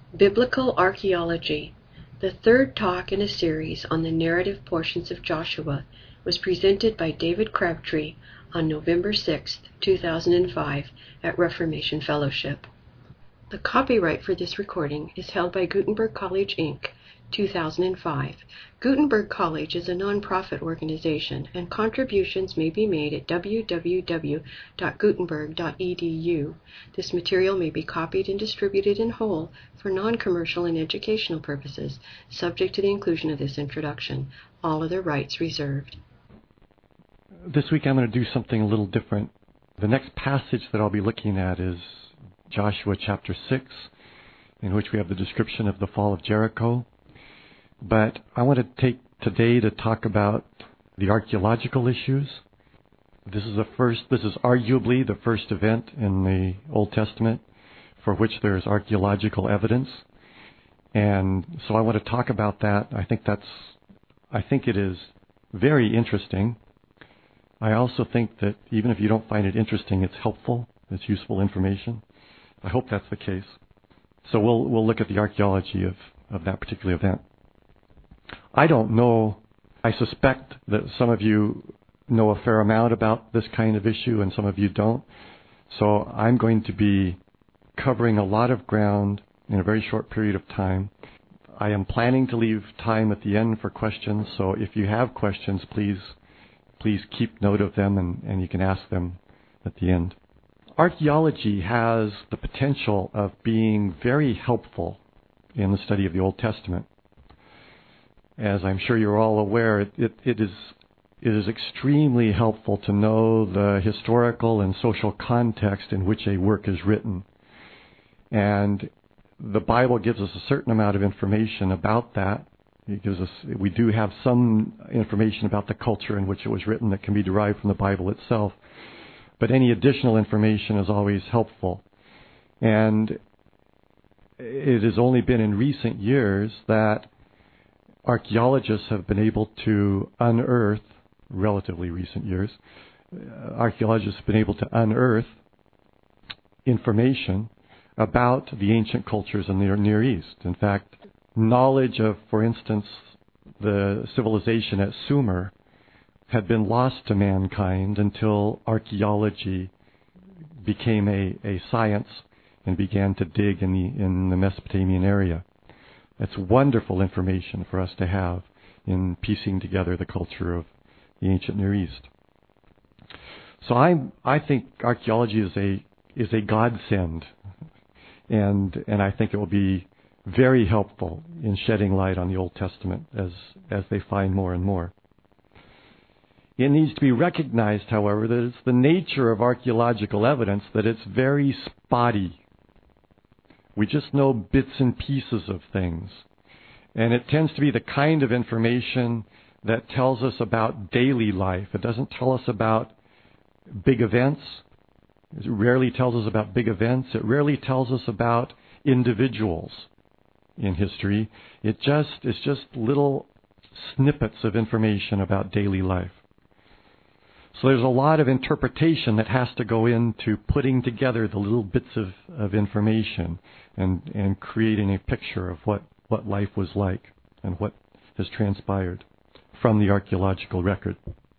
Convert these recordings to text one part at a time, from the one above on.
Biblical Archaeology. The third talk in a series on the narrative portions of Joshua was presented by David Crabtree on November 6, 2005 at Reformation Fellowship. The copyright for this recording is held by Gutenberg College, Inc., 2005. Gutenberg College is a non-profit organization, and contributions may be made at www.gutenberg.edu. This material may be copied and distributed in whole for non-commercial and educational purposes, subject to the inclusion of this introduction. All other rights reserved. This week I'm going to do something a little different. The next passage that I'll be looking at is Joshua chapter 6, in which we have the description of the fall of Jericho. But I want to take today to talk about the archaeological issues. This is arguably the first event in the Old Testament for which there is archaeological evidence. And so I want to talk about that. I think it is very interesting. I also think that even if you don't find it interesting, it's helpful. It's useful information. I hope that's the case. So we'll look at the archaeology of that particular event. I don't know. I suspect that some of you know a fair amount about this kind of issue and some of you don't. So I'm going to be covering a lot of ground in a very short period of time. I am planning to leave time at the end for questions. So if you have questions, please keep note of them and you can ask them at the end. Archaeology has the potential of being very helpful in the study of the Old Testament. As I'm sure you're all aware, it is extremely helpful to know the historical and social context in which a work is written. And the Bible gives us a certain amount of information about that. We do have some information about the culture in which it was written that can be derived from the Bible itself. But any additional information is always helpful. And it has only been in recent years that archaeologists have been able to unearth, relatively recent years, archaeologists have been able to unearth information about the ancient cultures in the Near East. In fact, knowledge of, for instance, the civilization at Sumer had been lost to mankind until archaeology became a science and began to dig in the Mesopotamian area. That's wonderful information for us to have in piecing together the culture of the ancient Near East. So I think archaeology is a godsend, and I think it will be very helpful in shedding light on the Old Testament as they find more and more. It needs to be recognized, however, that it's the nature of archaeological evidence that it's very spotty. We just know bits and pieces of things. And it tends to be the kind of information that tells us about daily life. It doesn't tell us about big events. It rarely tells us about big events. It rarely tells us about individuals in history. It's just little snippets of information about daily life. So there's a lot of interpretation that has to go into putting together the little bits of information and creating a picture of what life was like and what has transpired from the archaeological record.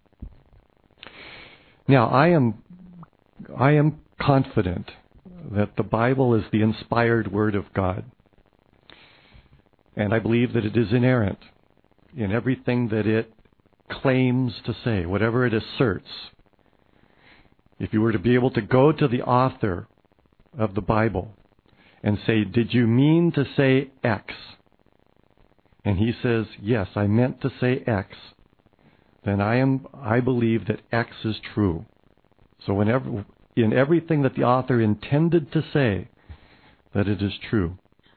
Now, I am confident that the Bible is the inspired Word of God. And I believe that it is inerrant in everything that it claims to say, whatever it asserts. If you were to be able to go to the author of the Bible and say, "Did you mean to say X?" And he says, "Yes, I meant to say X," then I believe that X is true. So in everything that the author intended to say, that it is true.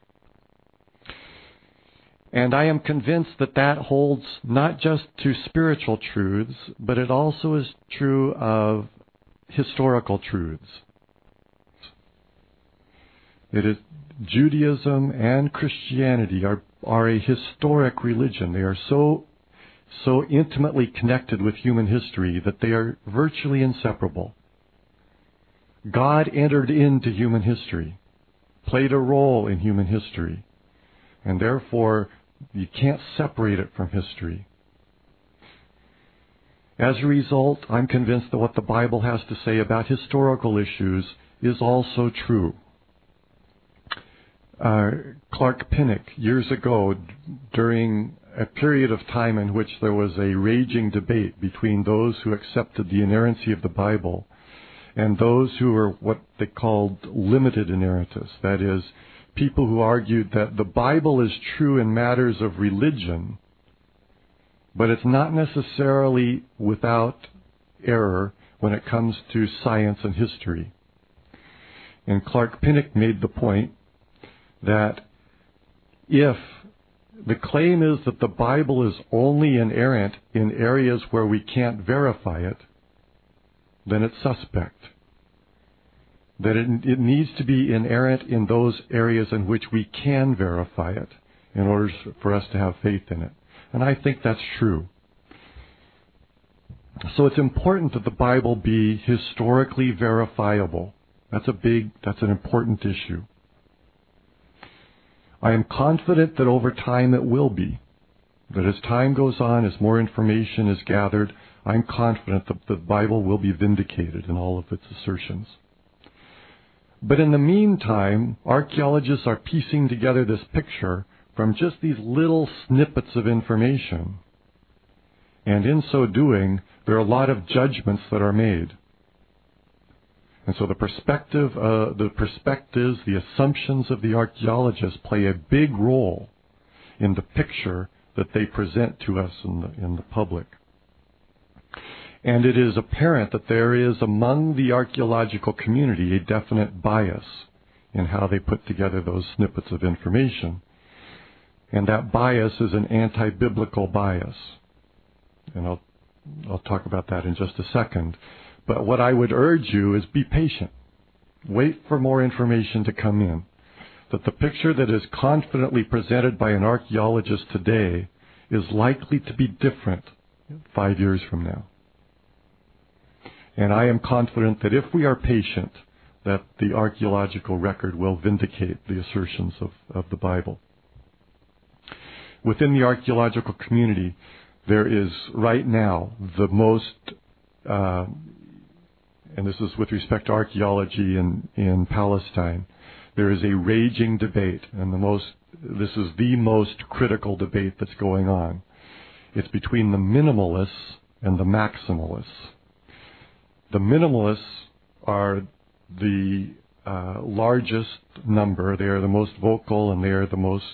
And I am convinced that that holds not just to spiritual truths, but it also is true of historical truths. It is Judaism and Christianity are a historic religion. They are so intimately connected with human history that they are virtually inseparable. God entered into human history. played a role in human history, and therefore you can't separate it from history. As a result, I'm convinced that what the Bible has to say about historical issues is also true. Clark Pinnock, years ago, during a period of time in which there was a raging debate between those who accepted the inerrancy of the Bible and those who were what they called limited inerrantists, that is, people who argued that the Bible is true in matters of religion, but it's not necessarily without error when it comes to science and history. And Clark Pinnock made the point that if the claim is that the Bible is only inerrant in areas where we can't verify it, then it's suspect. That it needs to be inerrant in those areas in which we can verify it in order for us to have faith in it. And I think that's true. So it's important that the Bible be historically verifiable. That's an important issue. I am confident that over time it will be. That as time goes on, as more information is gathered, I'm confident that the Bible will be vindicated in all of its assertions. But in the meantime, archaeologists are piecing together this picture from just these little snippets of information. And in so doing, there are a lot of judgments that are made. And so the perspectives, the assumptions of the archaeologists play a big role in the picture that they present to us in the public. And it is apparent that there is among the archaeological community a definite bias in how they put together those snippets of information. And that bias is an anti-biblical bias. And I'll talk about that in just a second. But what I would urge you is be patient. Wait for more information to come in. That the picture that is confidently presented by an archaeologist today is likely to be different 5 years from now. And I am confident that if we are patient, that the archaeological record will vindicate the assertions of the Bible. Within the archaeological community, there is right now the most, and this is with respect to archaeology in Palestine, there is a raging debate, and this is the most critical debate that's going on. It's between the minimalists and the maximalists. The minimalists are the largest number. They are the most vocal, and they are the most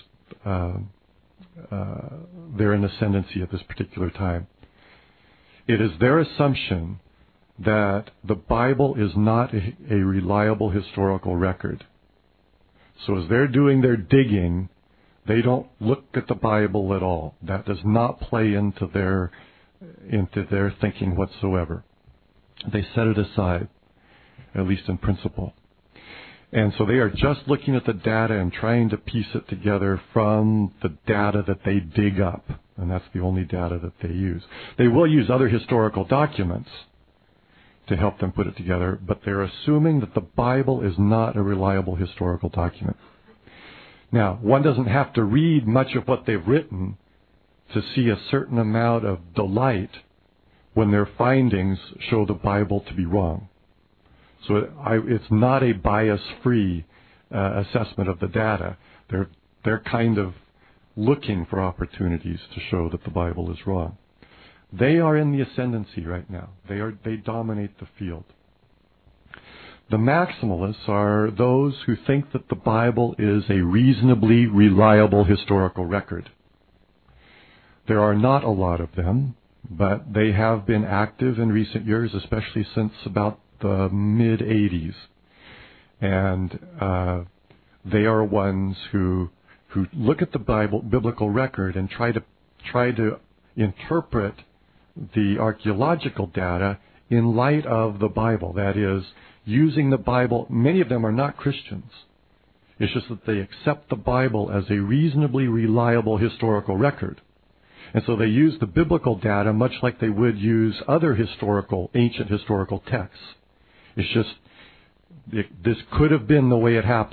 they're in ascendancy at this particular time. It is their assumption that the Bible is not a reliable historical record. So as they're doing their digging, they don't look at the Bible at all. That does not play into their thinking whatsoever. They set it aside, at least in principle. And so they are just looking at the data and trying to piece it together from the data that they dig up. And that's the only data that they use. They will use other historical documents to help them put it together, but they're assuming that the Bible is not a reliable historical document. Now, one doesn't have to read much of what they've written to see a certain amount of delight when their findings show the Bible to be wrong. So it's not a bias-free assessment of the data. They're kind of looking for opportunities to show that the Bible is wrong. They are in the ascendancy right now. They dominate the field. The maximalists are those who think that the Bible is a reasonably reliable historical record. There are not a lot of them, but they have been active in recent years, especially since about the mid-'80s. And they are ones who look at the biblical record and try to interpret the archaeological data in light of the Bible. That is, using the Bible. Many of them are not Christians. It's just that they accept the Bible as a reasonably reliable historical record. And so they use the biblical data much like they would use other ancient historical texts. It's just, this could have been the way it happened,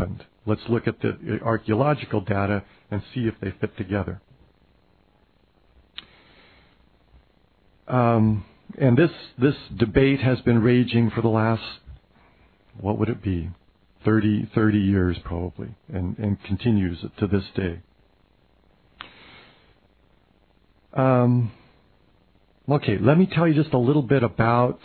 let's look at the archaeological data and see if they fit together. And this debate has been raging for the last, what would it be, 30 years probably, and continues to this day. Okay, let me tell you just a little bit about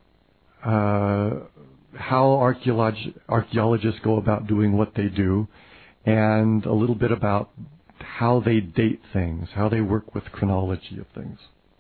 how archaeologists go about doing what they do, and a little bit about how they date things, how they work with chronology of things.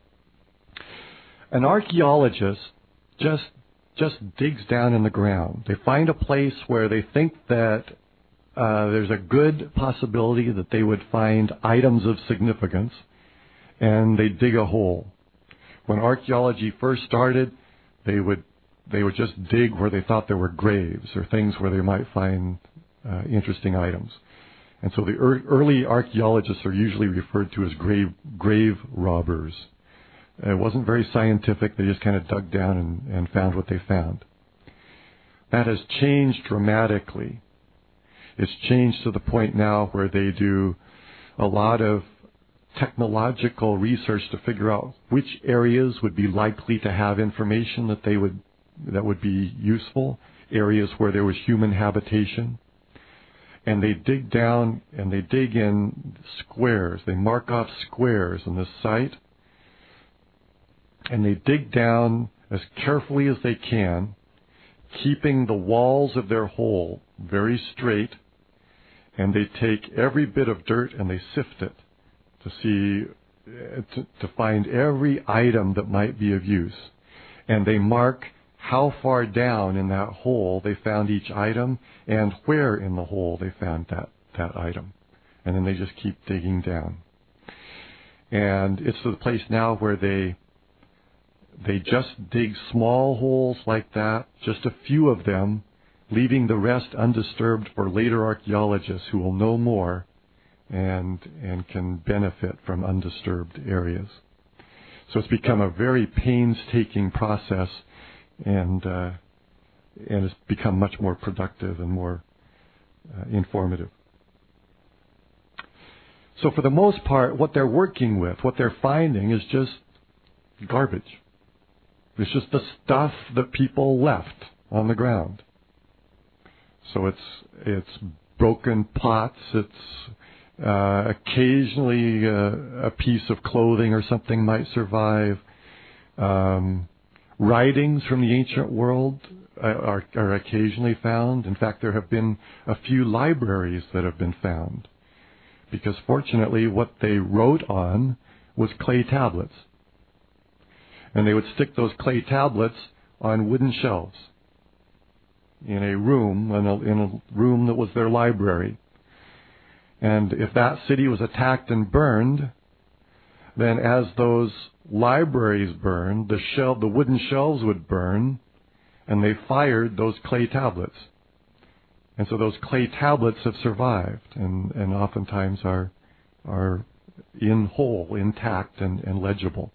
An archaeologist just digs down in the ground. They find a place where they think that there's a good possibility that they would find items of significance, and they dig a hole. When archaeology first started, they would just dig where they thought there were graves or things where they might find interesting items. And so the early archaeologists are usually referred to as grave robbers. It wasn't very scientific. They just kind of dug down and found what they found. That has changed dramatically. It's changed to the point now where they do a lot of technological research to figure out which areas would be likely to have information that would be useful, areas where there was human habitation. And they dig down and they dig in squares. They mark off squares on this site. And they dig down as carefully as they can, keeping the walls of their hole very straight. And they take every bit of dirt and they sift it to find every item that might be of use. And they mark how far down in that hole they found each item and where in the hole they found that item. And then they just keep digging down. And it's to the place now where they just dig small holes like that, just a few of them, leaving the rest undisturbed for later archaeologists who will know more and can benefit from undisturbed areas. So it's become a very painstaking process, and it's become much more productive and more informative. So for the most part, what they're working with, what they're finding is just garbage. It's just the stuff that people left on the ground. So it's broken pots, it's occasionally a piece of clothing or something might survive. Writings from the ancient world are occasionally found. In fact, there have been a few libraries that have been found, because fortunately what they wrote on was clay tablets. And they would stick those clay tablets on wooden shelves in a room that was their library. And if that city was attacked and burned, then as those libraries burned, the wooden shelves would burn, and they fired those clay tablets. And so those clay tablets have survived, and oftentimes are in whole, intact, and legible.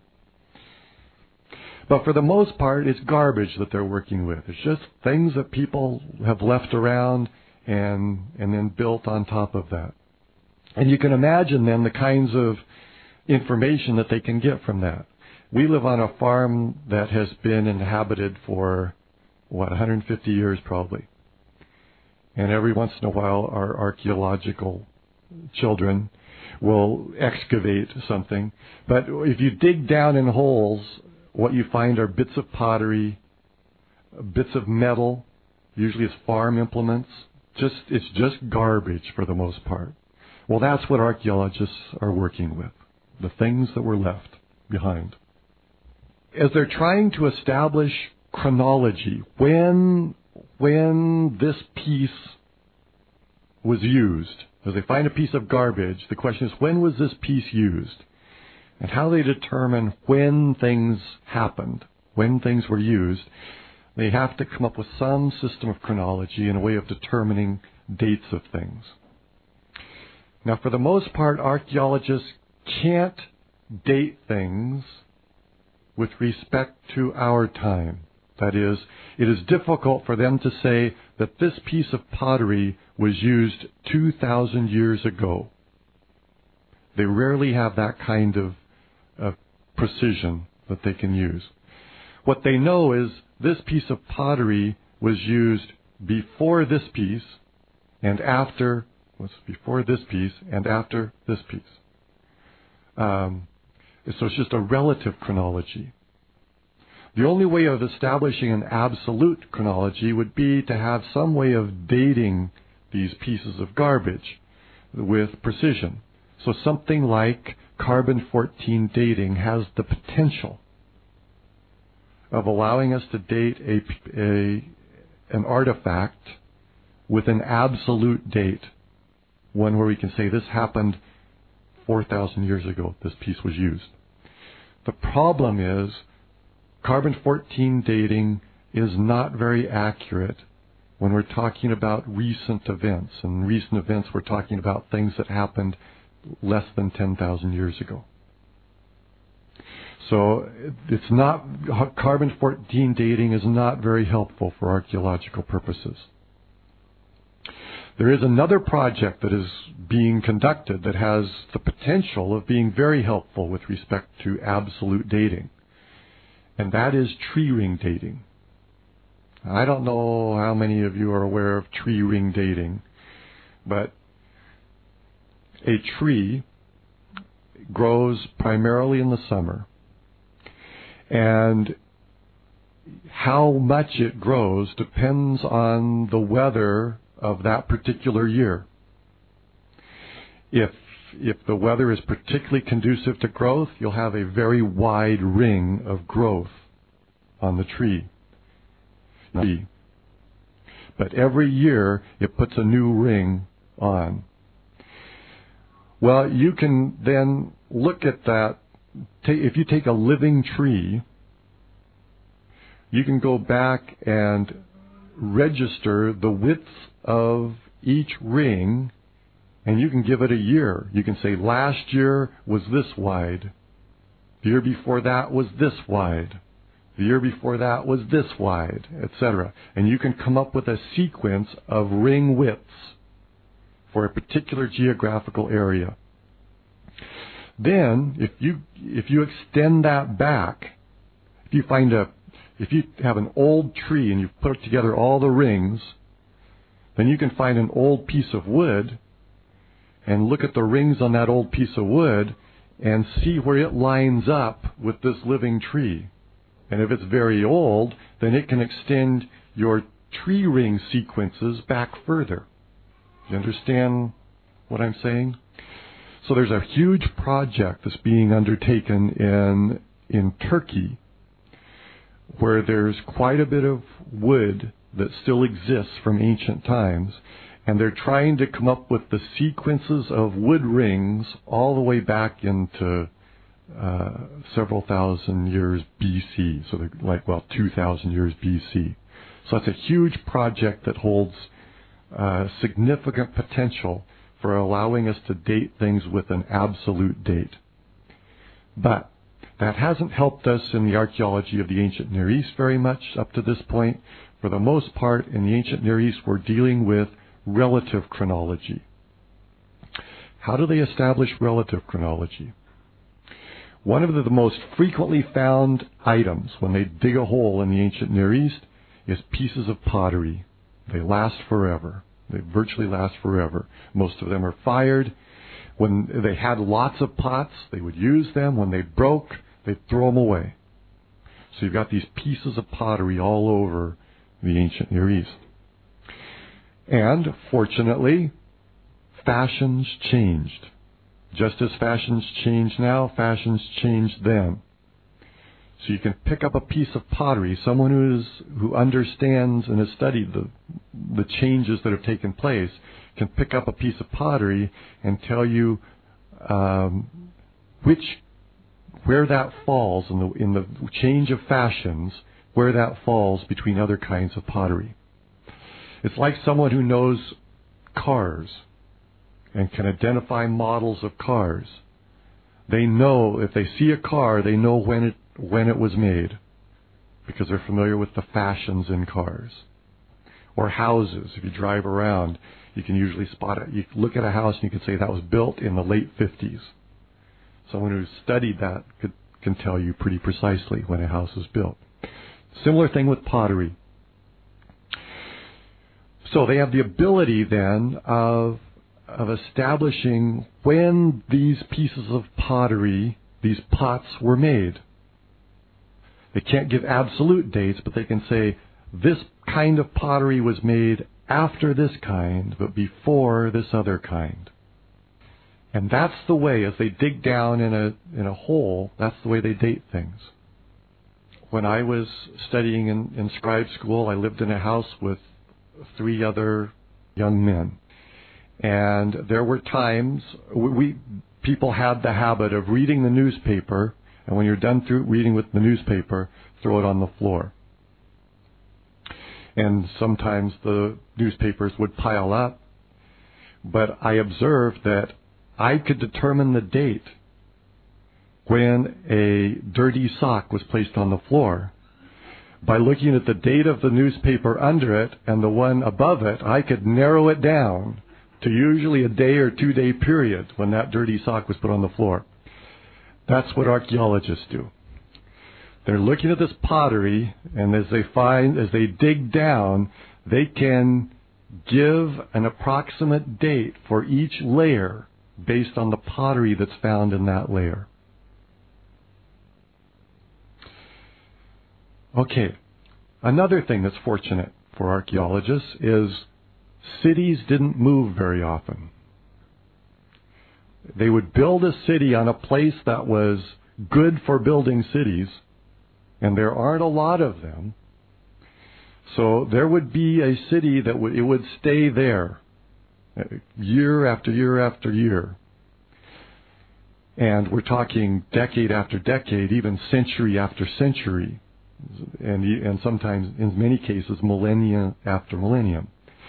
But for the most part, it's garbage that they're working with. It's just things that people have left around and then built on top of that. And you can imagine then the kinds of information that they can get from that. We live on a farm that has been inhabited for, 150 years probably. And every once in a while, our archaeological children will excavate something. But if you dig down in holes, what you find are bits of pottery, bits of metal, usually it's farm implements. It's just garbage for the most part. Well, that's what archaeologists are working with, the things that were left behind. As they're trying to establish chronology, when this piece was used, as they find a piece of garbage, the question is, when was this piece used? And how they determine when things happened, when things were used, they have to come up with some system of chronology and a way of determining dates of things. Now, for the most part, archaeologists can't date things with respect to our time, That is, it is difficult for them to say that this piece of pottery was used 2,000 years ago. They rarely have that kind of precision that they can use. What they know is this piece of pottery was used before this piece and after, before this piece and after this piece. So it's just a relative chronology. The only way of establishing an absolute chronology would be to have some way of dating these pieces of garbage with precision. So something like carbon-14 dating has the potential of allowing us to date an artifact with an absolute date, one where we can say this happened 4,000 years ago, this piece was used. The problem is carbon-14 dating is not very accurate when we're talking about recent events. And recent events, we're talking about things that happened less than 10,000 years ago. So it's not, carbon-14 dating is not very helpful for archaeological purposes. There is another project that is being conducted that has the potential of being very helpful with respect to absolute dating, and that is tree ring dating. I don't know how many of you are aware of tree ring dating, but a tree grows primarily in the summer, and how much it grows depends on the weather of that particular year. If the weather is particularly conducive to growth, you'll have a very wide ring of growth on the tree. But every year it puts a new ring on. Well, you can then look at that. If you take a living tree, you can go back and register the width of each ring, and you can give it a year. You can say last year was this wide. The year before that was this wide. The year before that was this wide, etc. And you can come up with a sequence of ring widths for a particular geographical area. Then, if you extend that back, if you have an old tree and you've put together all the rings, then you can find an old piece of wood and look at the rings on that old piece of wood and see where it lines up with this living tree. And if it's very old, then it can extend your tree ring sequences back further. Do you understand what I'm saying? So there's a huge project that's being undertaken in Turkey, where there's quite a bit of wood that still exists from ancient times, and they're trying to come up with the sequences of wood rings all the way back into several thousand years BC, so they're like, 2,000 years BC. So it's a huge project that holds significant potential for allowing us to date things with an absolute date. But that hasn't helped us in the archaeology of the ancient Near East very much up to this point. For the most part, in the ancient Near East, we're dealing with relative chronology. How do they establish relative chronology? One of the most frequently found items when they dig a hole in the ancient Near East is pieces of pottery. They last forever. They virtually last forever. Most of them are fired. When they had lots of pots, they would use them. When they broke, they'd throw them away. So you've got these pieces of pottery all over the ancient Near East. And, fortunately, fashions changed. Just as fashions change now, fashions changed then. So you can pick up a piece of pottery, someone who understands and has studied the changes that have taken place, can pick up a piece of pottery and tell you where that falls in the change of fashions, where that falls between other kinds of pottery. It's like someone who knows cars and can identify models of cars. They know, if they see a car, they know when it was made. because they're familiar with the fashions in cars. Or houses. If you drive around, you can usually spot it. You look at a house and you can say that was built in the late 50s. Someone who's studied that can tell you pretty precisely when a house was built. Similar thing with pottery. So they have the ability then of establishing when these pieces of pottery, these pots, were made. They can't give absolute dates, but they can say this kind of pottery was made after this kind, but before this other kind. And that's the way, as they dig down in a hole, that's the way they date things. When I was studying in scribe school, I lived in a house with 3 other young men. And there were times, people had the habit of reading the newspaper, and when you're done through reading with the newspaper, throw it on the floor. And sometimes the newspapers would pile up. But I observed that I could determine the date when a dirty sock was placed on the floor. By looking at the date of the newspaper under it and the one above it, I could narrow it down to usually a day or 2-day period when that dirty sock was put on the floor. That's what archaeologists do. They're looking at this pottery, and as they dig down, they can give an approximate date for each layer based on the pottery that's found in that layer. Okay, another thing that's fortunate for archaeologists is cities didn't move very often. They would build a city on a place that was good for building cities, and there aren't a lot of them. So there would be a city that would stay there year after year after year. And we're talking decade after decade, even century after century, and sometimes, in many cases, millennia after millennium.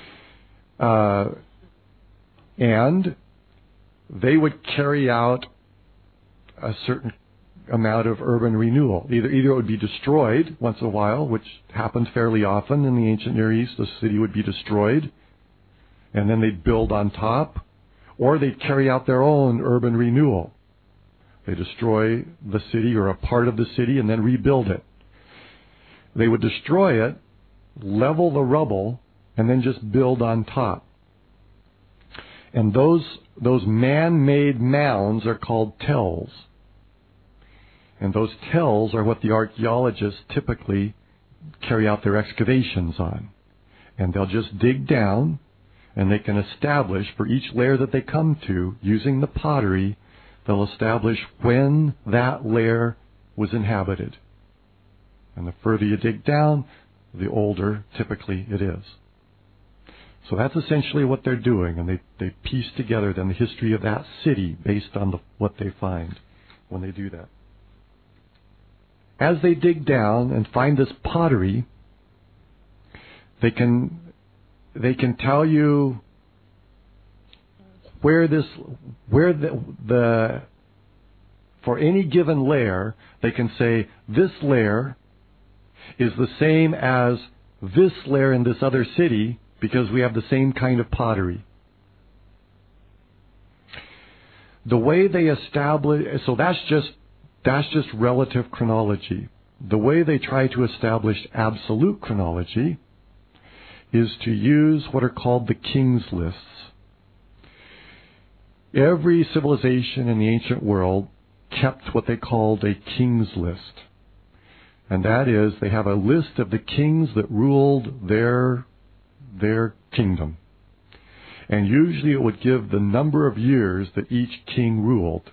And they would carry out a certain amount of urban renewal. Either it would be destroyed once in a while, which happened fairly often in the ancient Near East. The city would be destroyed, and then they'd build on top, or they'd carry out their own urban renewal. They destroy the city or a part of the city and then rebuild it. They would destroy it, level the rubble, and then just build on top. And those man-made mounds are called tells. And those tells are what the archaeologists typically carry out their excavations on. And they'll just dig down, and they can establish for each layer that they come to, using the pottery, they'll establish when that layer was inhabited. And the further you dig down, the older typically it is. So that's essentially what they're doing, and they piece together then the history of that city based on what they find when they do that. As they dig down and find this pottery, they can tell you for any given layer, they can say this layer is the same as this layer in this other city because we have the same kind of pottery. The way they establish, so that's just relative chronology. The way they try to establish absolute chronology is to use what are called the king's lists. Every civilization in the ancient world kept what they called a king's list. And that is, they have a list of the kings that ruled their kingdom. And usually it would give the number of years that each king ruled.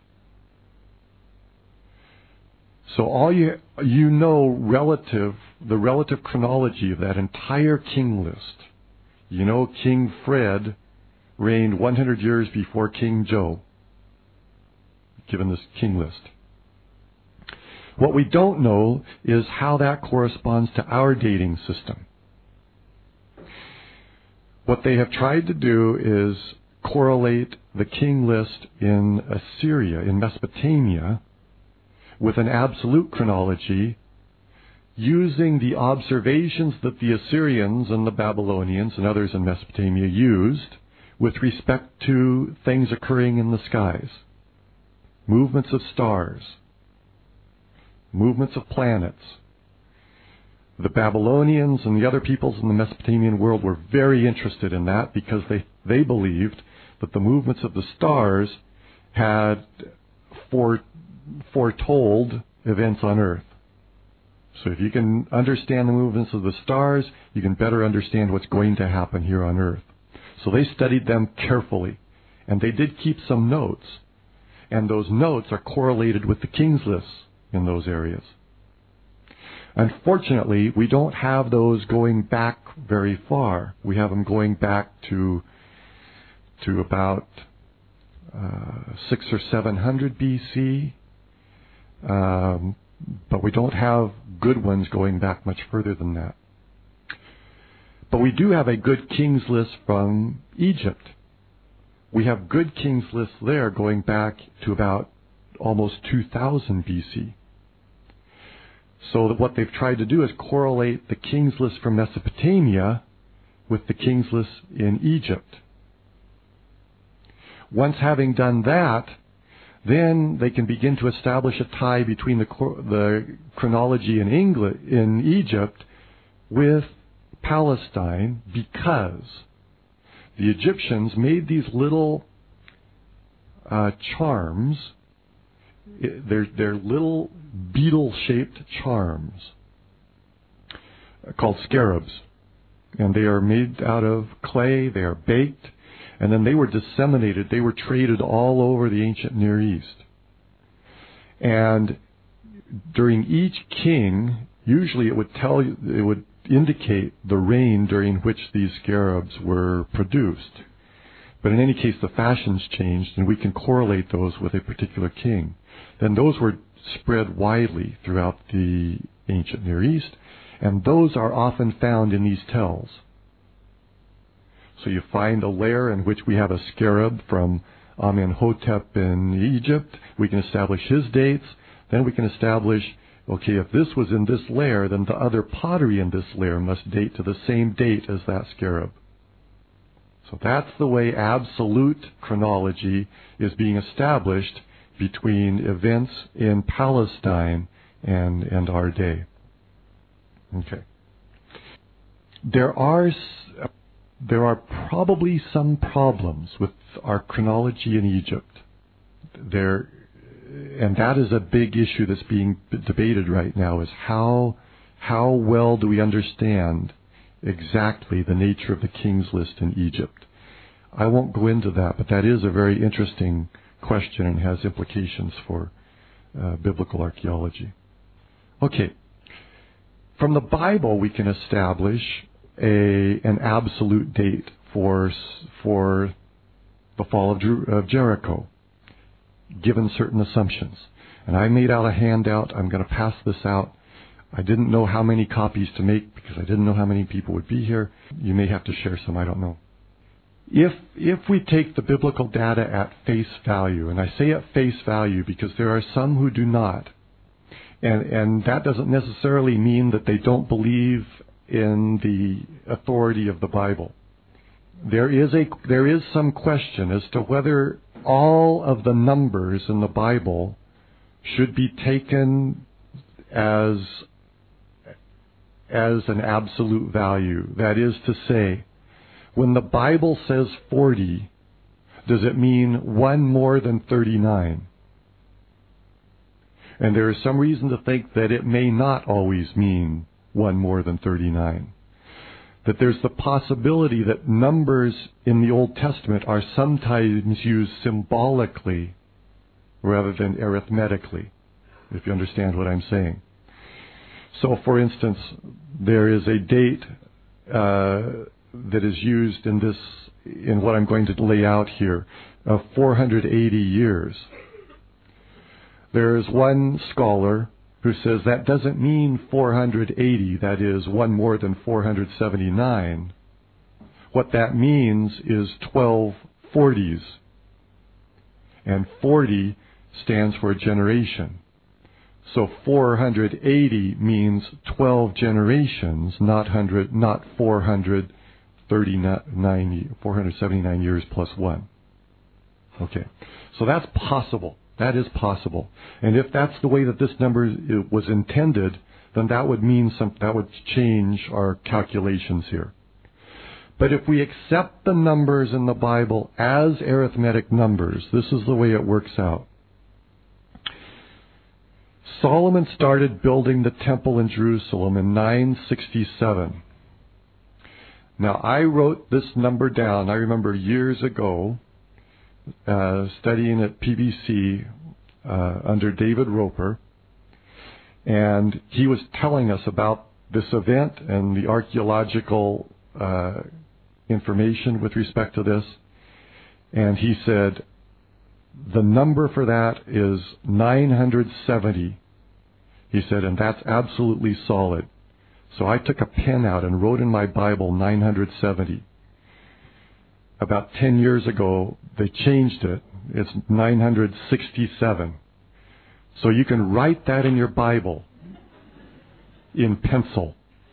So all you know the relative chronology of that entire king list. You know King Fred reigned 100 years before King Joe, given this king list. What we don't know is how that corresponds to our dating system. What they have tried to do is correlate the king list in Assyria, in Mesopotamia, with an absolute chronology using the observations that the Assyrians and the Babylonians and others in Mesopotamia used with respect to things occurring in the skies. Movements of stars, movements of planets. The Babylonians and the other peoples in the Mesopotamian world were very interested in that because they believed that the movements of the stars had foretold events on Earth. So if you can understand the movements of the stars, you can better understand what's going to happen here on Earth. So they studied them carefully, and they did keep some notes. And those notes are correlated with the king's lists in those areas. Unfortunately, we don't have those going back very far. We have them going back to about 600 or 700 BC, but we don't have good ones going back much further than that. But we do have a good king's list from Egypt. We have good king's lists there going back to about almost 2000 BC. So that what they've tried to do is correlate the king's list from Mesopotamia with the king's list in Egypt. Once having done that, then they can begin to establish a tie between the chronology in Egypt with Palestine, because the Egyptians made these little charms. They're little beetle-shaped charms called scarabs. And they are made out of clay, they are baked, and then they were disseminated, they were traded all over the ancient Near East. And during each king, usually it would indicate the reign during which these scarabs were produced. But in any case, the fashions changed, and we can correlate those with a particular king. Then those were spread widely throughout the ancient Near East, and those are often found in these tells. So you find a layer in which we have a scarab from Amenhotep in Egypt. We can establish his dates. Then we can establish, okay, if this was in this layer, then the other pottery in this layer must date to the same date as that scarab. So that's the way absolute chronology is being established between events in Palestine and our day. Okay. There are probably some problems with our chronology in Egypt. And that is a big issue that's being debated right now, is how well do we understand exactly the nature of the king's list in Egypt. I won't go into that, but that is a very interesting question and has implications for biblical archaeology. Okay. From the Bible, we can establish an absolute date for the fall of Jericho, given certain assumptions. And I made out a handout. I'm going to pass this out. I didn't know how many copies to make because I didn't know how many people would be here. You may have to share some, I don't know. If we take the biblical data at face value, and I say at face value because there are some who do not, and that doesn't necessarily mean that they don't believe in the authority of the Bible. There is some question as to whether all of the numbers in the Bible should be taken as an absolute value. That is to say, when the Bible says 40, does it mean one more than 39? And there is some reason to think that it may not always mean one more than 39. That there's the possibility that numbers in the Old Testament are sometimes used symbolically rather than arithmetically, if you understand what I'm saying. So, for instance, there is a date that is used in what I'm going to lay out here, of 480 years. There is one scholar who says that doesn't mean 480, that is, one more than 479. What that means is 12 40s. And 40 stands for a generation. So 480 means 12 generations, not 479 years plus one. Okay, so that's possible. That is possible. And if that's the way that this number was intended, then that would mean that would change our calculations here. But if we accept the numbers in the Bible as arithmetic numbers, this is the way it works out. Solomon started building the temple in Jerusalem in 967. Now, I wrote this number down. I remember years ago studying at PBC under David Roper, and he was telling us about this event and the archaeological information with respect to this. And he said, the number for that is 970. He said, and that's absolutely solid. So I took a pen out and wrote in my Bible 970. About 10 years ago, they changed it. It's 967. So you can write that in your Bible in pencil.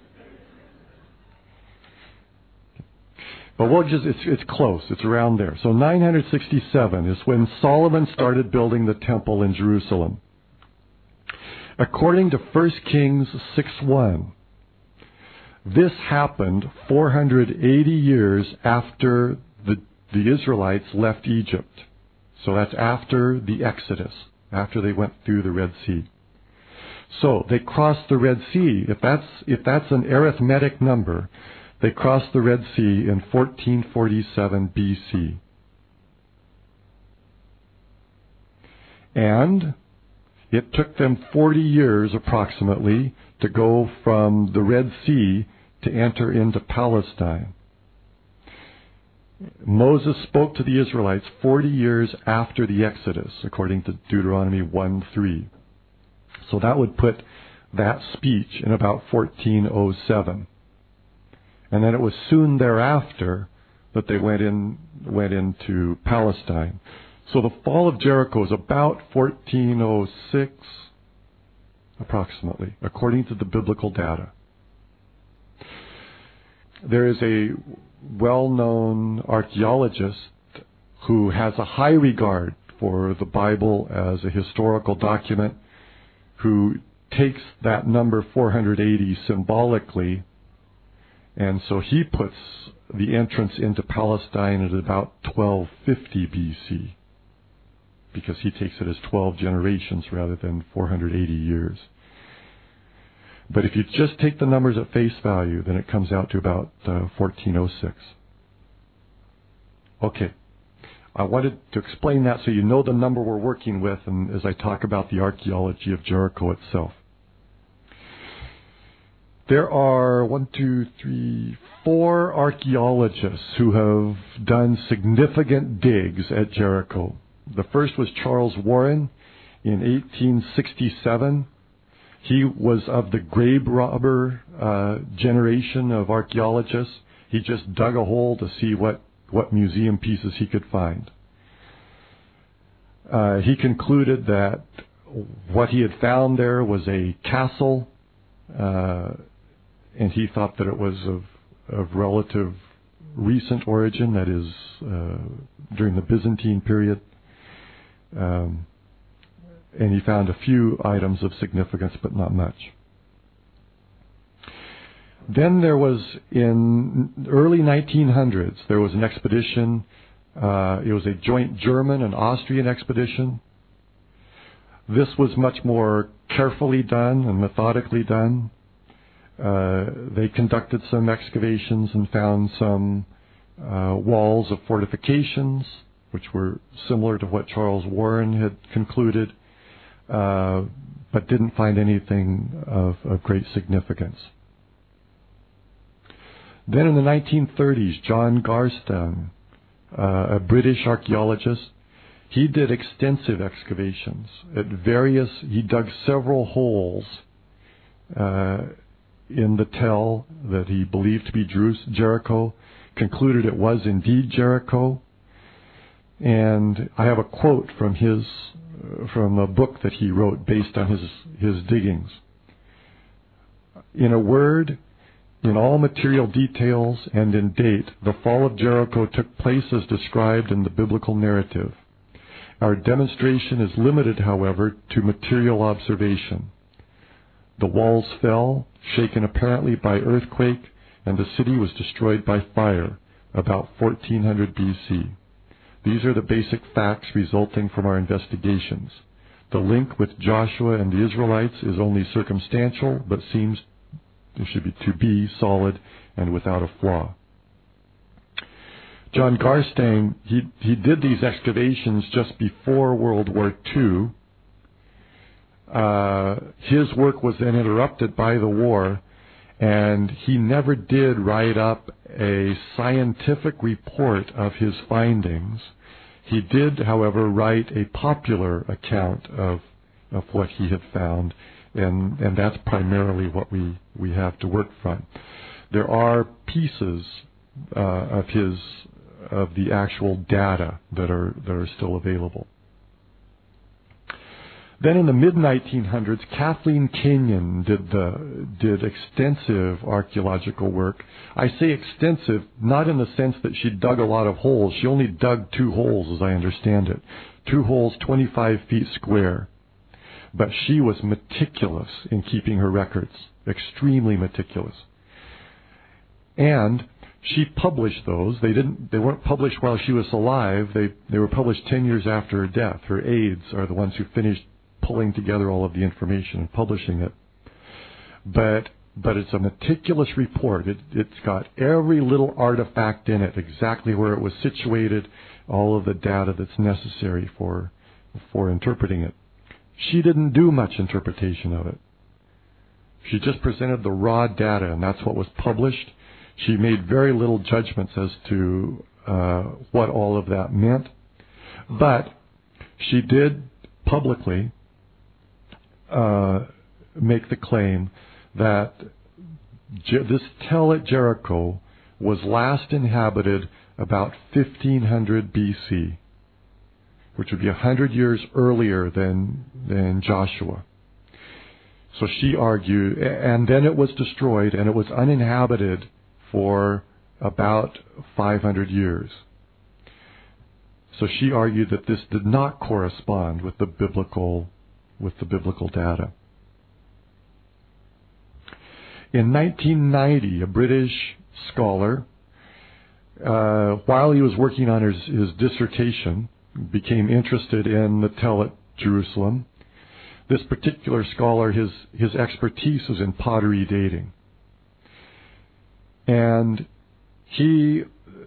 But it's close. It's around there. So 967 is when Solomon started building the temple in Jerusalem. According to 1 Kings 6:1, this happened 480 years after the Israelites left Egypt. So that's after the Exodus, after they went through the Red Sea. So they crossed the Red Sea. If that's an arithmetic number, they crossed the Red Sea in 1447 BC. And it took them 40 years approximately to go from the Red Sea to enter into Palestine. Moses spoke to the Israelites 40 years after the Exodus, according to Deuteronomy 1:3. So that would put that speech in about 1407. And then it was soon thereafter that they went into Palestine. So the fall of Jericho is about 1406, approximately, according to the biblical data. There is a well-known archaeologist who has a high regard for the Bible as a historical document, who takes that number 480 symbolically, and so he puts the entrance into Palestine at about 1250 BC, because he takes it as 12 generations rather than 480 years. But if you just take the numbers at face value, then it comes out to about 1406. Okay. I wanted to explain that so you know the number we're working with, and as I talk about the archaeology of Jericho itself. There are 4 archaeologists who have done significant digs at Jericho. The first was Charles Warren in 1867. He was of the grave robber generation of archaeologists. He just dug a hole to see what museum pieces he could find. He concluded that what he had found there was a castle, and he thought that it was of relative recent origin, that is, during the Byzantine period. And he found a few items of significance, but not much. Then there was, in early 1900s, there was an expedition. It was a joint German and Austrian expedition. This was much more carefully done and methodically done. They conducted some excavations and found some walls of fortifications, which were similar to what Charles Warren had concluded, but didn't find anything of great significance. Then in the 1930s, John Garston, a British archaeologist, he did extensive excavations at he dug several holes in the tell that he believed to be Jericho, concluded it was indeed Jericho, And I have a quote from a book that he wrote based on his diggings. In a word, in all material details and in date, the fall of Jericho took place as described in the biblical narrative. Our demonstration is limited, however, to material observation. The walls fell, shaken apparently by earthquake, and the city was destroyed by fire, about 1400 BC. These are the basic facts resulting from our investigations. The link with Joshua and the Israelites is only circumstantial, but seems to be solid and without a flaw. John Garstang, he did these excavations just before World War II. His work was then interrupted by the war, and he never did write up a scientific report of his findings. He did, however, write a popular account of what he had found, and that's primarily what we have to work from. There are pieces of the actual data that are still available. Then in the mid-1900s, Kathleen Kenyon did extensive archaeological work. I say extensive not in the sense that she dug a lot of holes. She only dug 2 holes, as I understand it. 2 holes 25 feet square. But she was meticulous in keeping her records, extremely meticulous. And she published those. They weren't published while she was alive. They were published 10 years after her death. Her aides are the ones who finished pulling together all of the information and publishing it. But it's a meticulous report. It's got every little artifact in it, exactly where it was situated, all of the data that's necessary for interpreting it. She didn't do much interpretation of it. She just presented the raw data, and that's what was published. She made very little judgments as to what all of that meant. But she did publicly make the claim that this tell at Jericho was last inhabited about 1500 BC, which would be 100 years earlier than Joshua. So she argued, and then it was destroyed, and it was uninhabited for about 500 years. So she argued that this did not correspond with the biblical data. In 1990, a British scholar, while he was working on his dissertation, became interested in the Tell at Jerusalem. This particular scholar, his expertise was in pottery dating. And he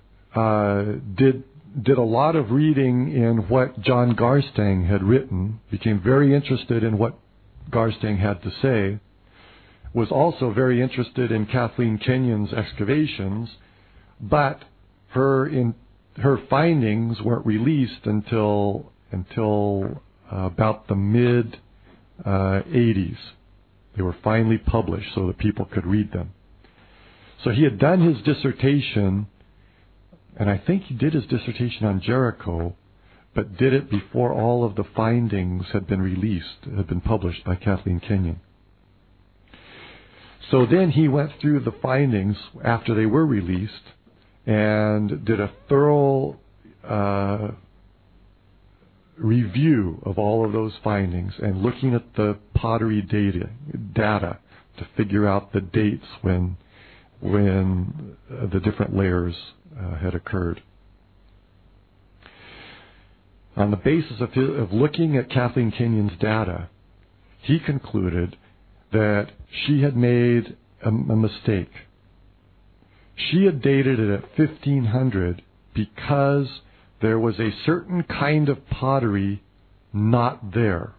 did a lot of reading in what John Garstang had written, became very interested in what Garstang had to say, was also very interested in Kathleen Kenyon's excavations, but her findings weren't released until about the mid-80s. They were finally published so that people could read them. So he had done his dissertation, and I think he did his dissertation on Jericho, but did it before all of the findings had been released, had been published by Kathleen Kenyon. So then he went through the findings after they were released and did a thorough review of all of those findings and looking at the pottery data to figure out the dates when the different layers had occurred. On the basis of looking at Kathleen Kenyon's data, he concluded that she had made a mistake. She had dated it at 1500 because there was a certain kind of pottery not there.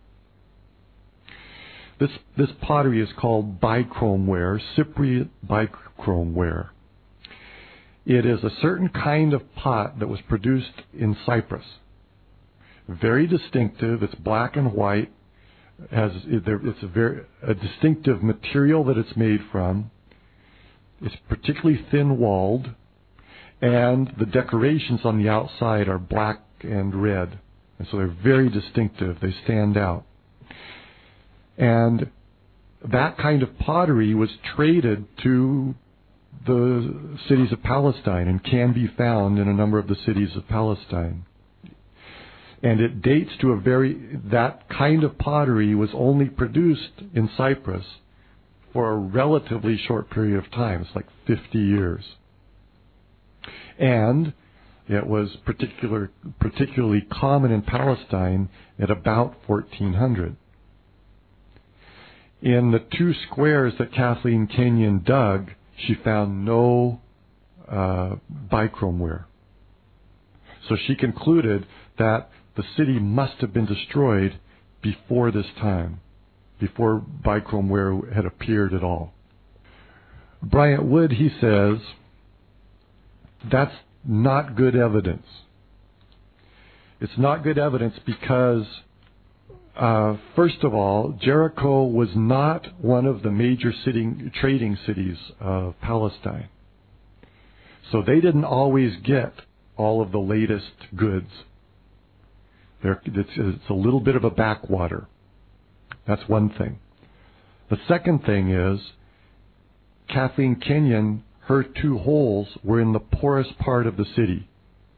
This pottery is called bichrome ware, Cypriot bichrome ware. It is a certain kind of pot that was produced in Cyprus. Very distinctive. It's black and white. It's a distinctive material that it's made from. It's particularly thin-walled, and the decorations on the outside are black and red. And so they're very distinctive. They stand out. And that kind of pottery was traded to the cities of Palestine and can be found in a number of the cities of Palestine. And it dates to that kind of pottery was only produced in Cyprus for a relatively short period of time. It's like 50 years. And it was particularly common in Palestine at about 1400. In the 2 squares that Kathleen Kenyon dug, she found no bichromeware. So she concluded that the city must have been destroyed before this time, before bichromeware had appeared at all. Bryant Wood, he says, that's not good evidence. It's not good evidence because, first of all, Jericho was not one of the major trading cities of Palestine. So they didn't always get all of the latest goods. It's a little bit of a backwater. That's one thing. The second thing is, Kathleen Kenyon, her 2 holes were in the poorest part of the city.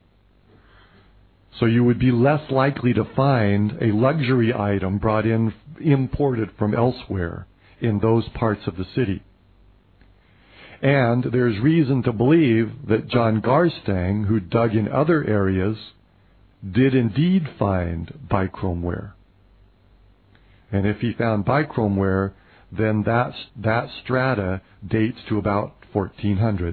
So you would be less likely to find a luxury item imported from elsewhere in those parts of the city. And there's reason to believe that John Garstang, who dug in other areas, did indeed find bichromeware. And if he found bichromeware, then that strata dates to about 1400.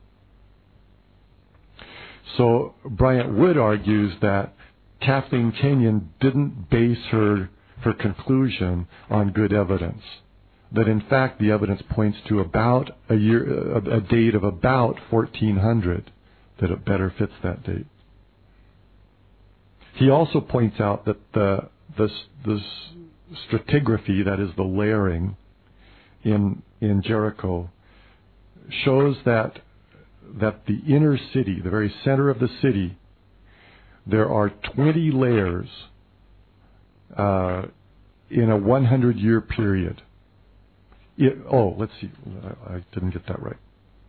So Bryant Wood argues that Kathleen Kenyon didn't base her conclusion on good evidence. That in fact the evidence points to about a date of about 1400, that it better fits that date. He also points out that the stratigraphy, that is the layering in Jericho, shows that the inner city, the very center of the city, there are 20 layers in a 100-year period. Let's see. I didn't get that right.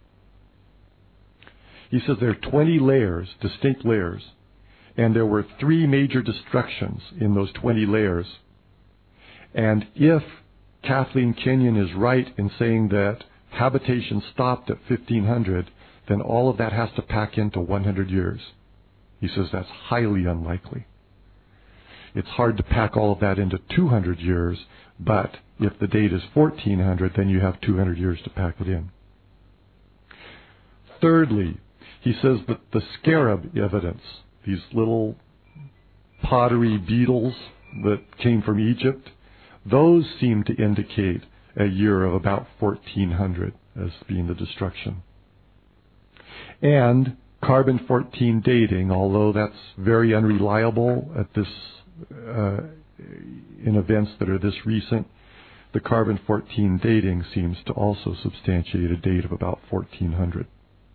He says there are 20 layers, distinct layers, and there were 3 major destructions in those 20 layers. And if Kathleen Kenyon is right in saying that habitation stopped at 1500, then all of that has to pack into 100 years. He says that's highly unlikely. It's hard to pack all of that into 200 years, but if the date is 1400, then you have 200 years to pack it in. Thirdly, he says that the scarab evidence, these little pottery beetles that came from Egypt, those seem to indicate a year of about 1400 as being the destruction. And carbon-14 dating, although that's very unreliable at this in events that are this recent, the carbon-14 dating seems to also substantiate a date of about 1400.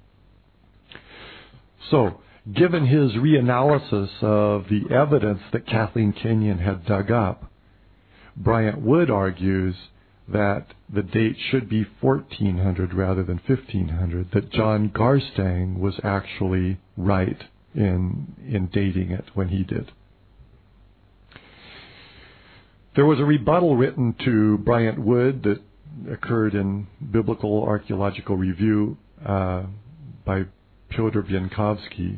So, given his reanalysis of the evidence that Kathleen Kenyon had dug up, Bryant Wood argues that the date should be 1400 rather than 1500, that John Garstang was actually right in dating it when he did. There was a rebuttal written to Bryant Wood that occurred in Biblical Archaeological Review by Piotr Biankowski.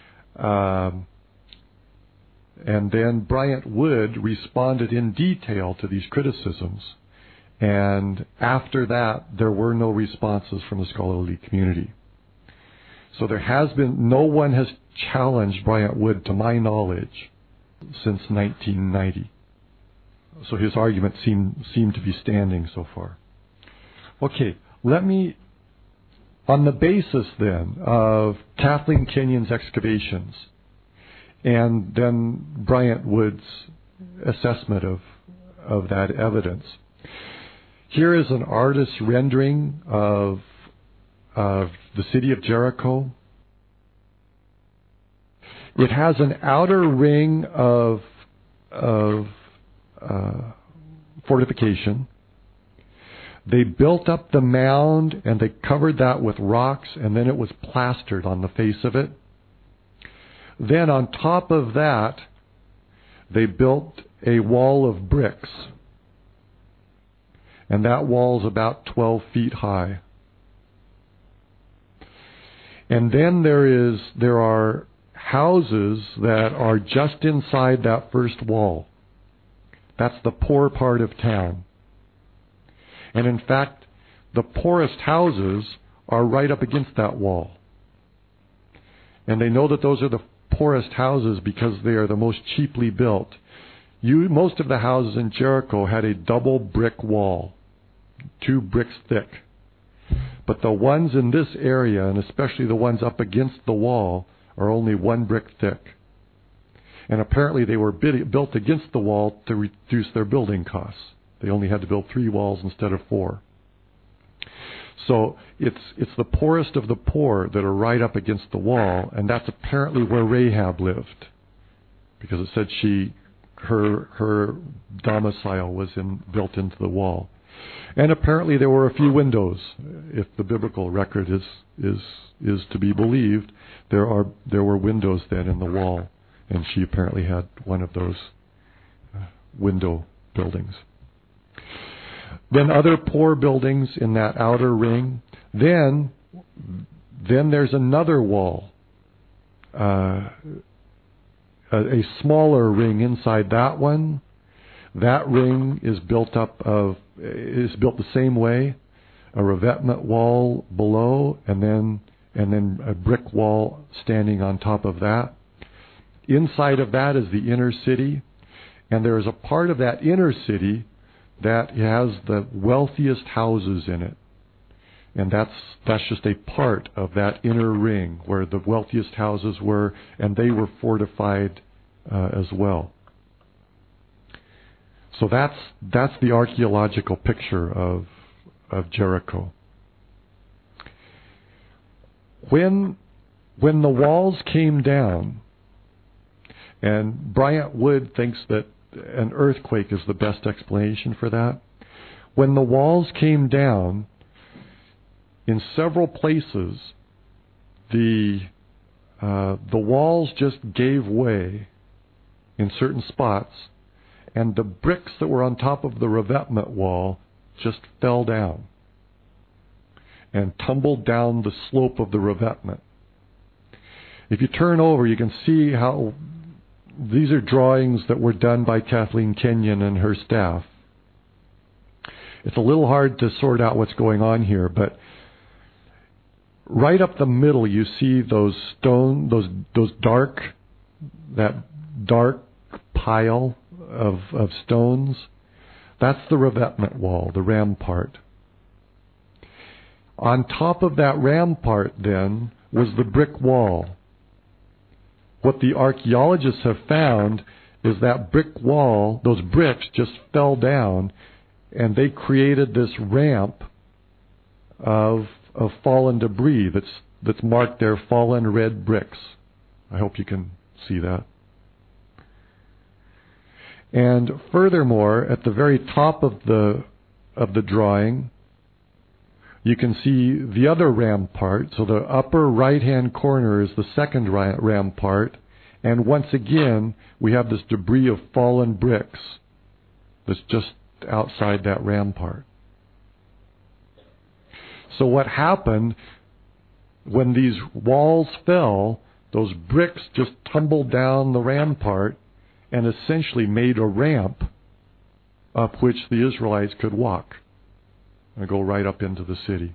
And then Bryant Wood responded in detail to these criticisms. And after that, there were no responses from the scholarly community. So there has been, no one has challenged Bryant Wood, to my knowledge, since 1990. So his argument seemed to be standing so far. Okay, let me, on the basis then of Kathleen Kenyon's excavations and then Bryant Wood's assessment of that evidence, here is an artist's rendering of the city of Jericho. It has an outer ring of fortification. They built up the mound and they covered that with rocks, and then it was plastered on the face of it. Then on top of that, they built a wall of bricks. And that wall is about 12 feet high. And then there are houses that are just inside that first wall. That's the poor part of town. And in fact, the poorest houses are right up against that wall. And they know that those are the poorest houses because they are the most cheaply built. Most of the houses in Jericho had a double brick wall, 2 bricks thick. But the ones in this area, and especially the ones up against the wall, are only 1 brick thick. And apparently they were built against the wall to reduce their building costs. They only had to build 3 walls instead of 4. So it's the poorest of the poor that are right up against the wall, and that's apparently where Rahab lived, because it said her domicile was built into the wall. And apparently there were a few windows. If the biblical record is to be believed, there were windows then in the wall, and she apparently had one of those window buildings. Then other poor buildings in that outer ring. Then there's another wall, a smaller ring inside that one. That ring is built the same way, a revetment wall below, and then a brick wall standing on top of that. Inside of that is the inner city, and there is a part of that inner city that has the wealthiest houses in it. And that's just a part of that inner ring where the wealthiest houses were, and they were fortified as well. So that's the archaeological picture of Jericho. When the walls came down, and Bryant Wood thinks that an earthquake is the best explanation for that. When the walls came down, in several places, the walls just gave way in certain spots, and the bricks that were on top of the revetment wall just fell down and tumbled down the slope of the revetment. If you turn over, you can see how these are drawings that were done by Kathleen Kenyon and her staff. It's a little hard to sort out what's going on here, but right up the middle you see that dark pile of stones. That's the revetment wall, the rampart. On top of that rampart then was the brick wall. What the archaeologists have found is that brick wall, those bricks just fell down, and they created this ramp of fallen debris that's marked there, fallen red bricks. I hope you can see that. And furthermore, at the very top of the drawing, you can see the other rampart. So the upper right-hand corner is the second rampart. And once again, we have this debris of fallen bricks that's just outside that rampart. So what happened when these walls fell, those bricks just tumbled down the rampart and essentially made a ramp up which the Israelites could walk and go right up into the city.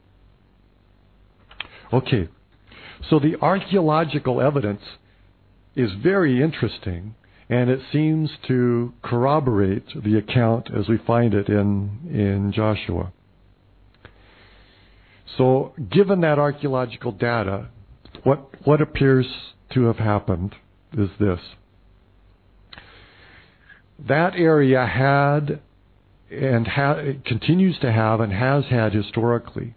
Okay, so the archaeological evidence is very interesting, and it seems to corroborate the account as we find it in Joshua. So, given that archaeological data, what appears to have happened is this. That area had and continues to have and has had historically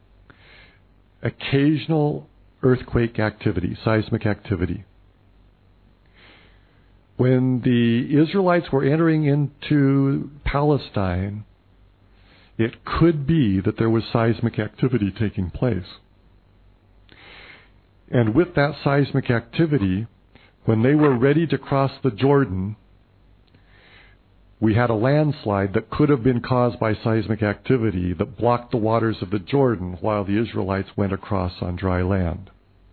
occasional earthquake activity, seismic activity. when the Israelites were entering into Palestine, it could be that there was seismic activity taking place. And with that seismic activity, when they were ready to cross the Jordan, we had a landslide that could have been caused by seismic activity that blocked the waters of the Jordan while the Israelites went across on dry land.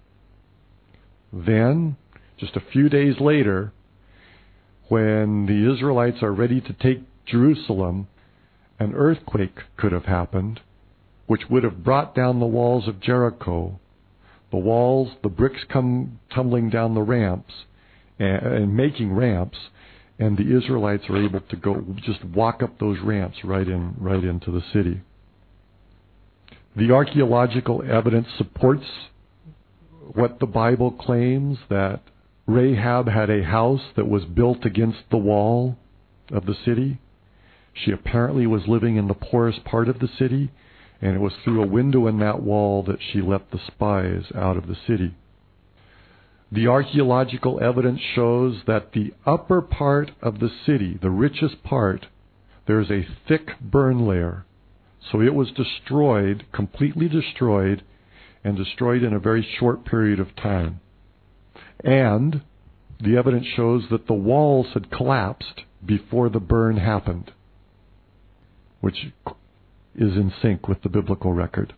Then, just a few days later, when the Israelites are ready to take Jerusalem, an earthquake could have happened, which would have brought down the walls of Jericho. The walls, the bricks come tumbling down the ramps and making ramps, and the Israelites are able to go just walk up those ramps right into the city. The archaeological evidence supports what the Bible claims, that Rahab had a house that was built against the wall of the city. She apparently was living in the poorest part of the city, and it was through a window in that wall that she let the spies out of the city. The archaeological evidence shows that the upper part of the city, the richest part, there's a thick burn layer. So it was destroyed, completely destroyed, and destroyed in a very short period of time. And the evidence shows that the walls had collapsed before the burn happened, which is in sync with the biblical record.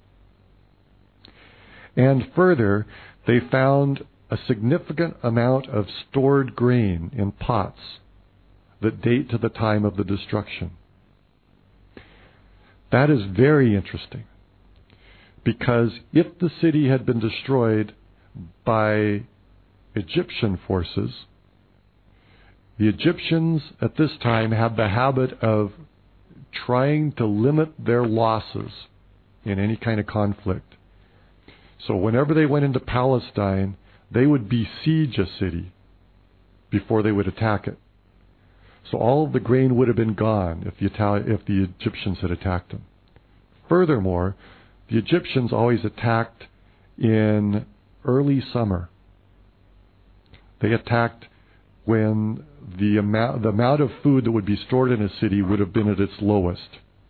And further, they found a significant amount of stored grain in pots that date to the time of the destruction. That is very interesting, because if the city had been destroyed by Egyptian forces, the Egyptians at this time had the habit of trying to limit their losses in any kind of conflict. So whenever they went into Palestine, they would besiege a city before they would attack it. So all of the grain would have been gone if the Egyptians had attacked them. Furthermore, the Egyptians always attacked in early summer. They attacked when the amount of food that would be stored in a city would have been at its lowest.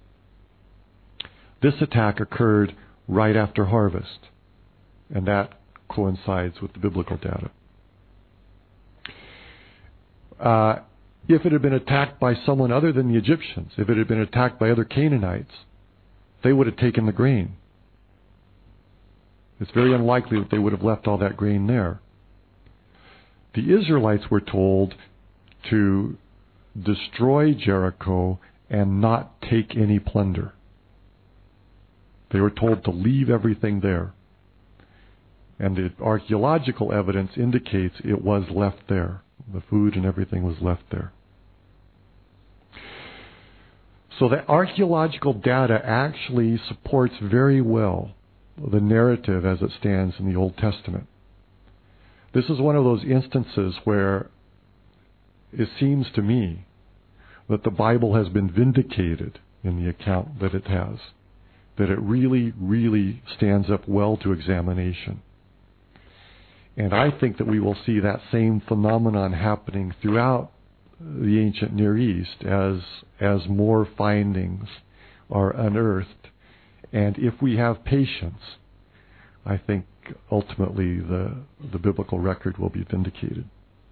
This attack occurred right after harvest, and that coincides with the biblical data. If it had been attacked by someone other than the Egyptians, if it had been attacked by other Canaanites, they would have taken the grain. It's very unlikely that they would have left all that grain there. The Israelites were told to destroy Jericho and not take any plunder. They were told to leave everything there. And the archaeological evidence indicates it was left there. The food and everything was left there. So the archaeological data actually supports very well the narrative as it stands in the Old Testament. This is one of those instances where it seems to me that the Bible has been vindicated in the account that it has, that it really, really stands up well to examination. And I think that we will see that same phenomenon happening throughout the ancient Near East as more findings are unearthed. And if we have patience, I think ultimately the biblical record will be vindicated.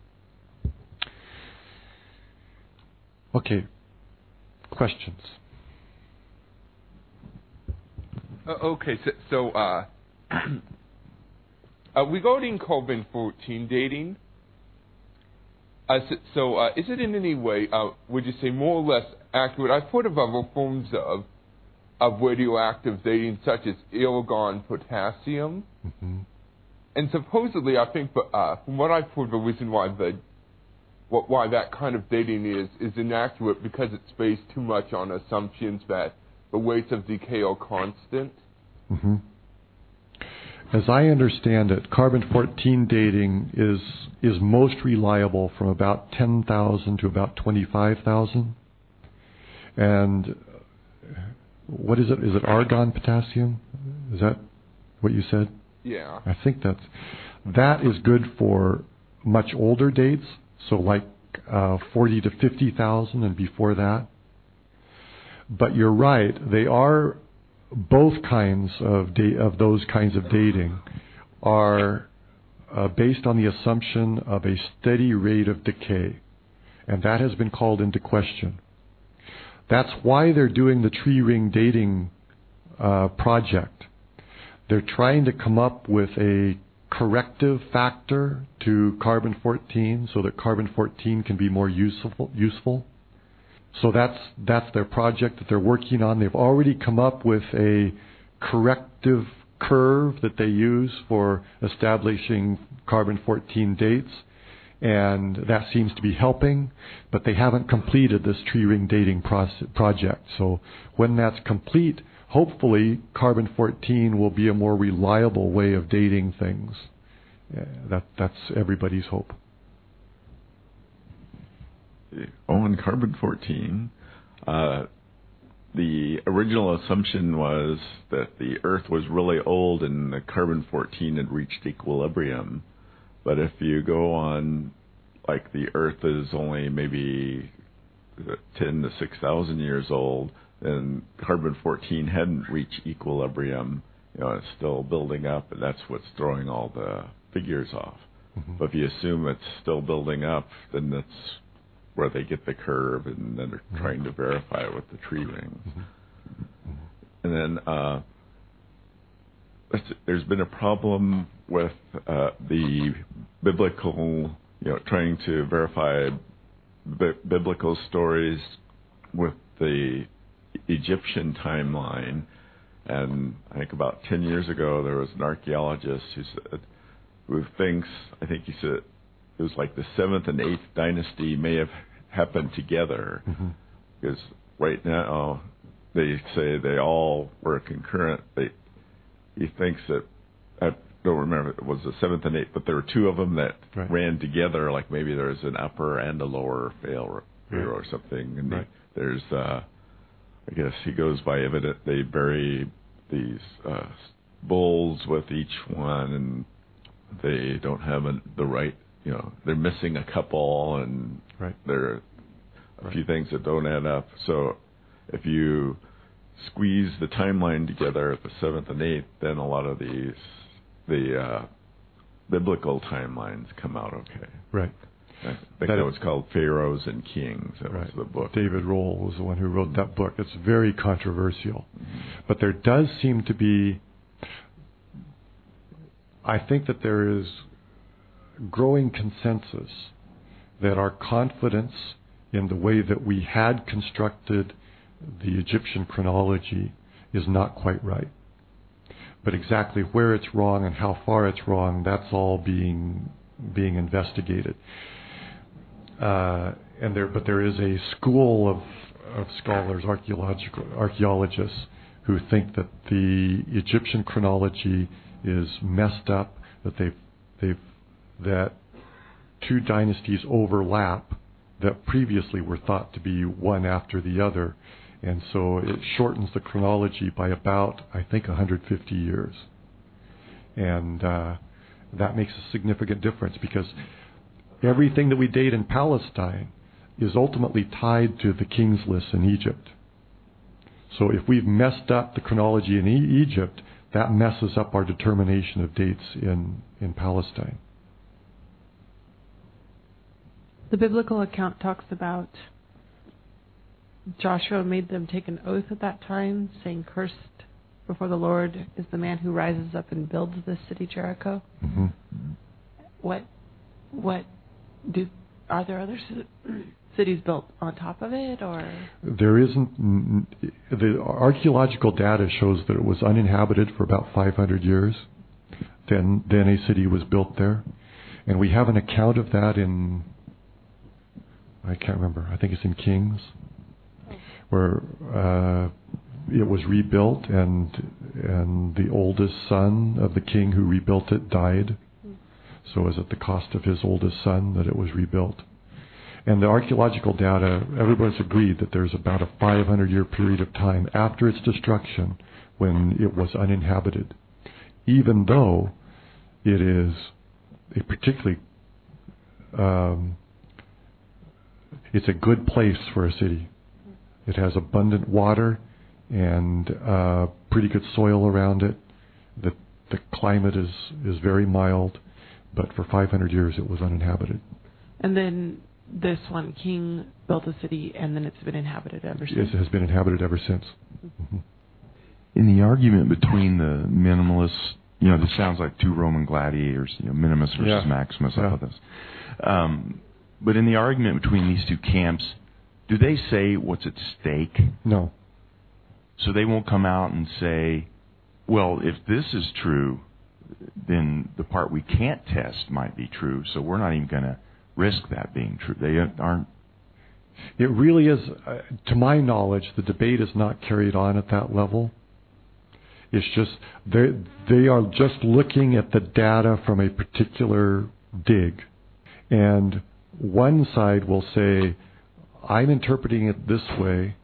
Okay, questions? Okay, so regarding carbon-14 dating, is it in any way, would you say, more or less accurate? I've heard of other forms of radioactive dating, such as argon potassium. Mm-hmm. And supposedly, I think, from what I've heard, the reason why that kind of dating is inaccurate because it's based too much on assumptions that the rates of decay are constant. Mm-hmm. As I understand it, carbon-14 dating is most reliable from about 10,000 to about 25,000. And what is it? Is it argon potassium? Is that what you said? Yeah. I think that is good for much older dates. So like 40 to 50,000 and before that. But you're right, they are both kinds of those kinds of dating are based on the assumption of a steady rate of decay, and that has been called into question. That's why they're doing the tree ring dating project. They're trying to come up with a corrective factor to carbon-14 so that carbon-14 can be more useful. So that's their project that they're working on. They've already come up with a corrective curve that they use for establishing carbon-14 dates, and that seems to be helping, but they haven't completed this tree ring dating project. So when that's complete, hopefully carbon-14 will be a more reliable way of dating things. That's everybody's hope. On carbon-14, the original assumption was that the Earth was really old and the carbon-14 had reached equilibrium. But if you go on, like the Earth is only maybe 10 to 6,000 years old, and carbon-14 hadn't reached equilibrium, it's still building up, and that's what's throwing all the figures off. Mm-hmm. But if you assume it's still building up, then that's where they get the curve, and then they're trying to verify it with the tree rings. Mm-hmm. And then there's been a problem with the biblical, trying to verify biblical stories with the Egyptian timeline. And I think about 10 years ago, there was an archaeologist who thinks, I think he said, it was like the 7th and 8th dynasty may have happened together, because right now they say they all were concurrent. He thinks that, I don't remember if it was the 7th and 8th, but there were two of them that ran together, like maybe there was an upper and a lower pharaoh or something. And there's, I guess he goes by evidence, they bury these bulls with each one, and they don't have the right, they're missing a couple, and there are a few things that don't add up. So if you squeeze the timeline together at the 7th and 8th, then a lot of the biblical timelines come out okay. Right. I think that was called Pharaohs and Kings. That was the book. David Rohl was the one who wrote that book. It's very controversial. Mm-hmm. But there does seem to be, I think that there is growing consensus that our confidence in the way that we had constructed the Egyptian chronology is not quite right. But exactly where it's wrong and how far it's wrong, that's all being investigated. But there is a school of scholars, archaeologists, who think that the Egyptian chronology is messed up, that two dynasties overlap that previously were thought to be one after the other, and so it shortens the chronology by about, I think, 150 years. And that makes a significant difference, because everything that we date in Palestine is ultimately tied to the king's list in Egypt. So if we've messed up the chronology in Egypt, that messes up our determination of dates in Palestine. The biblical account talks about Joshua made them take an oath at that time, saying, "Cursed before the Lord is the man who rises up and builds this city Jericho." Mm-hmm. Are there other cities built on top of it, or? There isn't. The archaeological data shows that it was uninhabited for about 500 years. Then a city was built there, and we have an account of that in, I can't remember, I think it's in Kings, where it was rebuilt, and the oldest son of the king who rebuilt it died. So it was at the cost of his oldest son that it was rebuilt. And the archaeological data, everybody's agreed that there's about a 500-year period of time after its destruction when it was uninhabited, even though it is a particularly It's a good place for a city. It has abundant water and pretty good soil around it. The climate is very mild, but for 500 years it was uninhabited. And then this one king built a city, and then it's been inhabited ever since. It has been inhabited ever since. Mm-hmm. In the argument between the minimalists, this sounds like two Roman gladiators, Minimus versus Maximus. I thought this. But in the argument between these two camps, do they say what's at stake? No. So they won't come out and say, well, if this is true, then the part we can't test might be true, so we're not even going to risk that being true. They aren't. It really is, to my knowledge, the debate is not carried on at that level. It's just, they are just looking at the data from a particular dig. And one side will say, I'm interpreting it this way,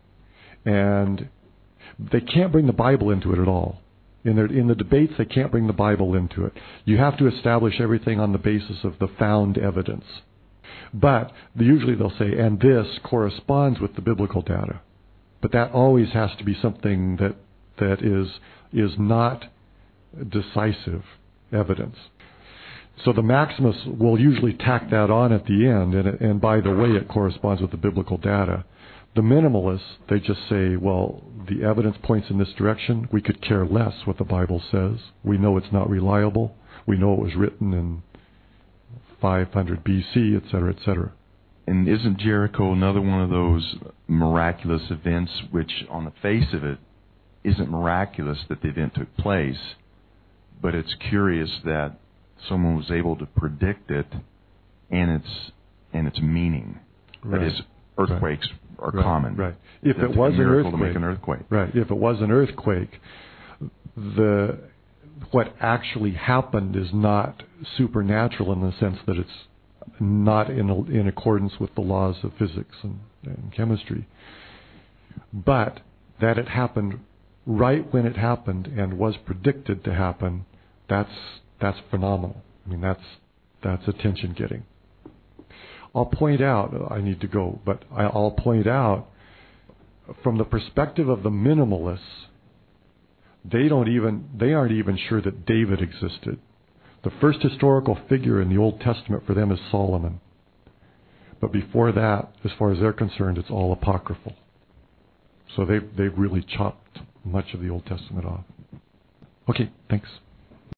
and they can't bring the Bible into it at all. In the debates, they can't bring the Bible into it. You have to establish everything on the basis of the found evidence. But usually they'll say, and this corresponds with the biblical data. But that always has to be something that is not decisive evidence. So the Maximus will usually tack that on at the end, and by the way, it corresponds with the biblical data. The minimalists, they just say, well, the evidence points in this direction. We could care less what the Bible says. We know it's not reliable. We know it was written in 500 BC, etc., etc. And isn't Jericho another one of those miraculous events which, on the face of it, isn't miraculous that the event took place, but it's curious that someone was able to predict it and its meaning. Right. That is, earthquakes are common. Right. If it was an earthquake, to make an earthquake. Right. If it was an earthquake, what actually happened is not supernatural in the sense that it's not in accordance with the laws of physics and chemistry, but that it happened right when it happened and was predicted to happen. That's phenomenal. I mean, that's attention getting. I'll point out, I need to go, but I'll point out, from the perspective of the minimalists, they aren't even sure that David existed. The first historical figure in the Old Testament for them is Solomon. But before that, as far as they're concerned, it's all apocryphal. So they've really chopped much of the Old Testament off. Okay, thanks.